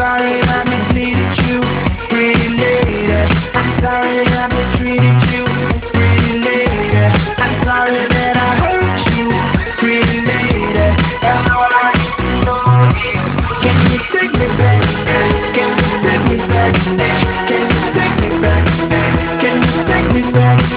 sorry I misleaded you, pretty lady. I'm sorry I mistreated you, pretty lady. I'm sorry that I hurt you, pretty lady. And all I need to know is, can you take me back? Can you take me back? Can you take me back? Can you take me back?